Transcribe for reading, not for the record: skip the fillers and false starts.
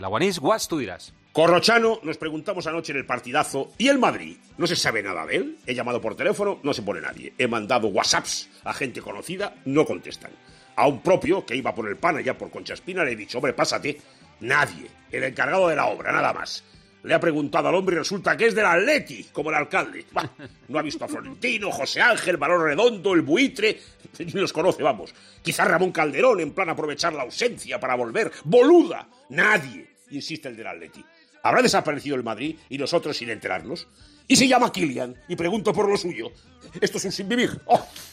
La Guanís Guas, tú dirás. Corrochano, nos preguntamos anoche en el partidazo, ¿y el Madrid? ¿No se sabe nada de él? He llamado por teléfono, no se pone nadie. He mandado WhatsApps a gente conocida, no contestan. A un propio, que iba por el pan allá por Concha Espina, le he dicho, hombre, pásate. Nadie. El encargado de la obra, nada más. Le ha preguntado al hombre y resulta que es del Atleti, como el alcalde. Bah, no ha visto a Florentino, José Ángel, Balón Redondo, el Buitre, ni los conoce, vamos. Quizá Ramón Calderón, en plan aprovechar la ausencia para volver. ¡Boluda! Nadie, insiste el del Atleti. ¿Habrá desaparecido el Madrid y nosotros sin enterarnos? Y se llama Kylian y pregunto por lo suyo. Esto es un sinvivir. ¡Oh!